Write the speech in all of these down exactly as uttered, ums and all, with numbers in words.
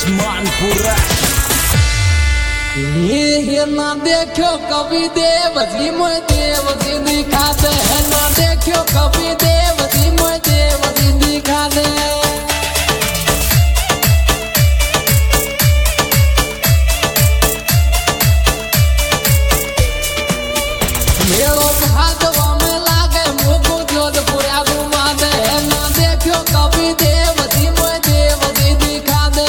उस्मानपुरा। ये ना देखो कभी देव जी मोय देव जी दिखा दे, ना देखो कभी देव जी मोय देव जी दिखा दे। मेरो भागवा में लागे मोको जोधपुरा घुमा दे, ना देखो कभी देव जी मोय देव जी दिखा दे।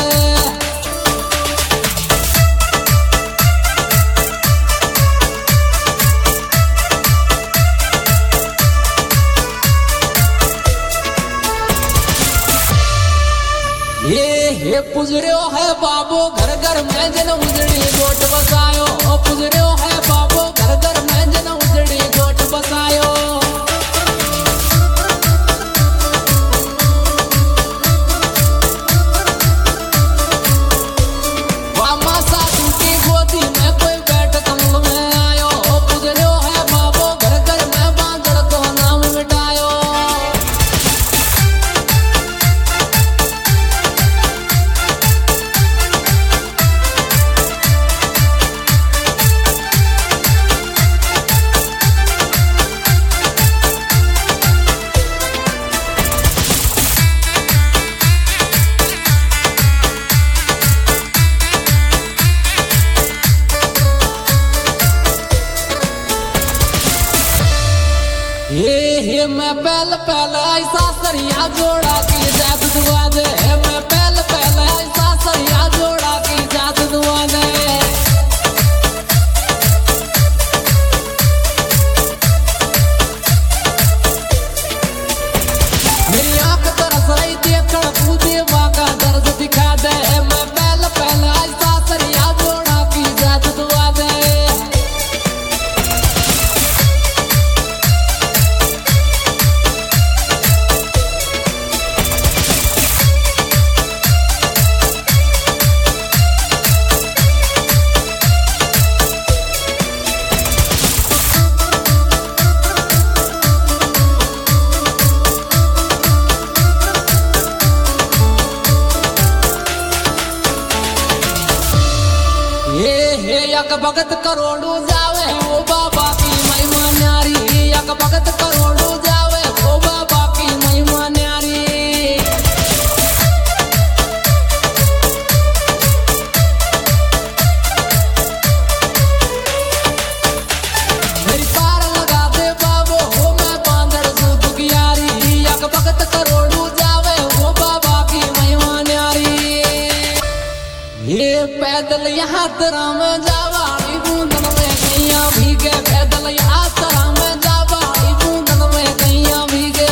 ये हे पुजरियो है बाबो घर घर में जन उजड़ी गोट बसायो, पुजरियो है बाबो घर घर में जन उजड़ी गोट बसायो। वामा साधु की गोदी में कोई बैठ कमल में आयो, पुजरियो है बाबो घर घर में बांधड़ को नाम मिटायो। ये हे मैं पहल पहल ऐसा सरिया जोड़ा की जात दुआ दे, मैं पहल पहल ऐसा सरिया जोड़ा की जात दुआ दे। मेरी आंख तरस रही देखकर पूजे का दर्द दिखा दे, मैं पहल पहल ऐसा सरिया जोड़ा की जात दुआ दे। ये हे यक भगत करोड़ों जावे ओ बाबा की महिमा न्यारी, यक भगत करोड़ों जावे ओ बाबा की महिमा न्यारी। मेरी पार लगा दे बाबो हो मैं बांधड़ सूत की यारी, यक भगत करोड़ों जावे ओ बाबा की महिमा न्यारी। ये पैदल यहाँ तरह में जावाड़ी बूंदन में कैया भीगे, पैदल यहाँ तरह में जावाड़ी बूंदन में कैया भीगे।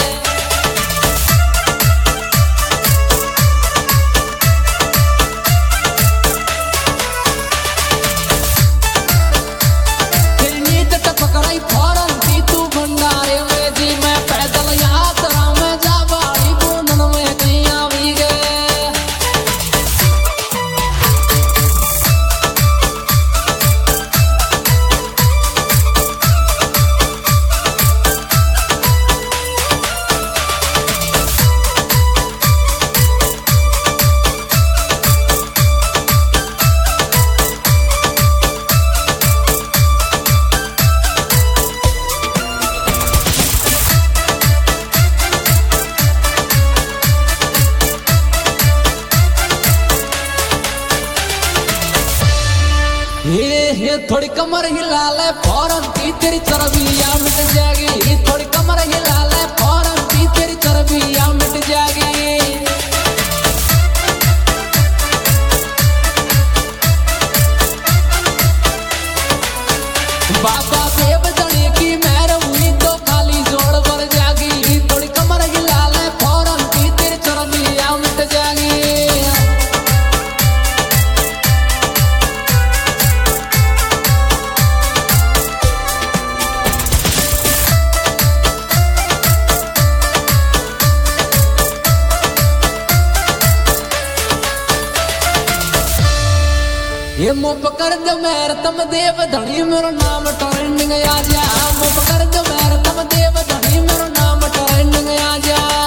तेरी नींद टपकराई फौरन थी तू भंडारे में जी, मैं पैदल यहाँ तरह में जावाड़ी बूंदन में कैया भीगे। ये हे थोड़ी कमर हिला ले फौरन की तेरी चर्बियां मिट जाएगी, थोड़ी कमर हिला ले फौरन की तेरी चर्बियां मिट जाएगी। बाबा देव जने की मेहर हुई तो खाली जोड़ भर जाएगी, थोड़ी कमर हिला ले फौरन की तेरी चर्बियां मिट जाएगी। ये मो पकड़ दो मेर तम देव धनी मेरो नाम ट्रेंडिंग आ जा, मो पकड़ दो मेर तम देव धनी मेरो नाम ट्रेंडिंग आ जा।